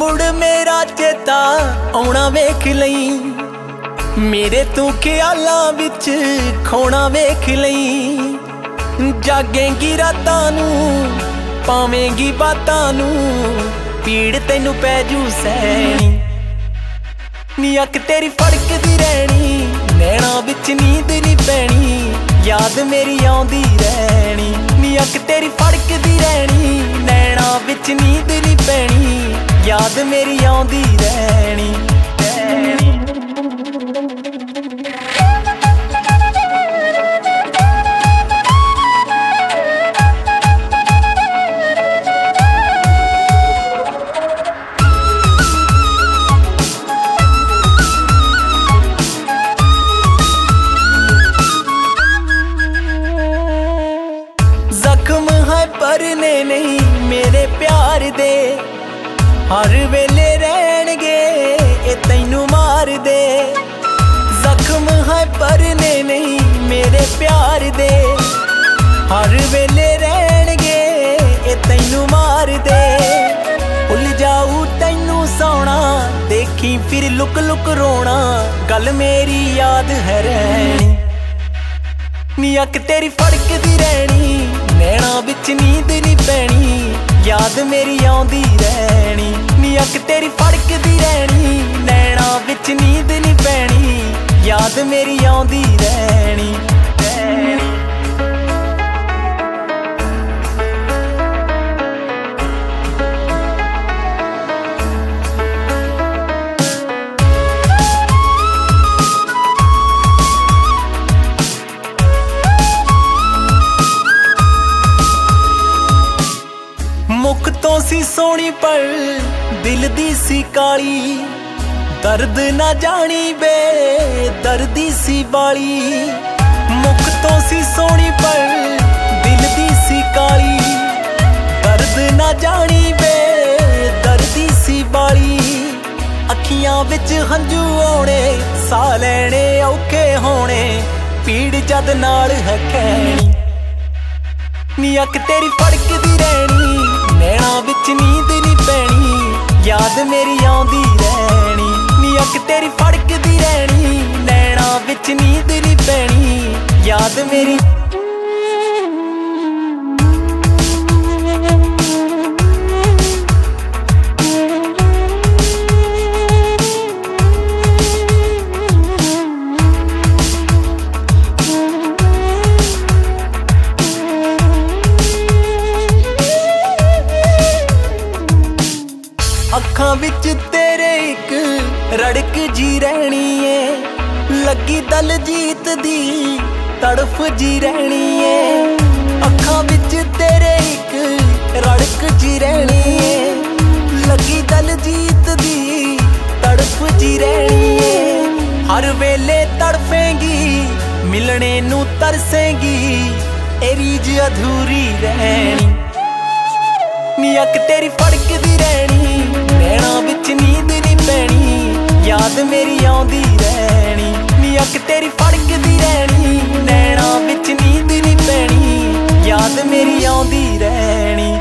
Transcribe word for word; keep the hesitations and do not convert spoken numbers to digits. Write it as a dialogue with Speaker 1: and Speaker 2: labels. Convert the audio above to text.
Speaker 1: मुड़ मेरा चेता आउणा वेख लई, मेरे तू ख्यालां विच खोना वेख लई। जागेंगी रातां नूं पावेंगी बातां नूं, पीड़ तैनू पै जू सैनी। नी अख तेरी फड़कदी रहनी, नैना विच नींद नी पैनी, याद मेरी आउंदी रहनी। नी अख तेरी फड़कदी रहनी, नैना विच नींद नी पैनी, याद मेरी आउंदी रहनी। जख्म है भरने नहीं मेरे प्यार दे, हर वेले रहणगे ए तैनू मार दे। जख्म है भरने नहीं मेरे प्यार दे, हर वेले रहणगे ए तैनू मार दे। भुल जाऊ तैनू सौना, देखी फिर लुक लुक रोना, गल मेरी याद है रहनी। नी अख तेरी फड़कदी रहनी, नैना विच नींद नी पैनी, याद मेरी आउंदी रहनी। नी अख तेरी फड़कदी रहनी, नैना विच नींद नी पैनी, याद मेरी आउंदी रहनी। मुख तो सी सोनी पर दिल दी सी काली, दर्द ना जानी बे दर्दी सी बाली। मुख तो सी सोनी पर दिल दी सी काली, दर्द ना जानी बे दर्दी सी बाली। अखियां विच हंझू आउणे, साह लैणे औखे होणे, पीड़ जद नाल है खैनी। नी अख तेरी फड़कदी रहनी, नैना विच नींद नी पैनी, याद मेरी आउंदी रहनी। नी अख तेरी फड़कदी रहनी, नैना विच नींद नी पैनी, याद मेरी। अखां विच तेरे इक रड़क जी रहनी है, लगी दलजीत दी तड़फ जी रहनी है। अखां विच तेरे इक रड़क जी रहनी है, लगी दलजीत दी तड़फ जी रहनी है। हर वेले तड़फेंगी, मिलने नू तरसेंगी, ए रीज अधूरी रहनी। नी अख तेरी फड़कदी रहनी, नैना विच नींद नी पैनी, याद मेरी आउंदी रहनी। नी अख तेरी फड़कदी रहनी, नैना विच नींद नी पैनी, याद मेरी आउंदी रहनी।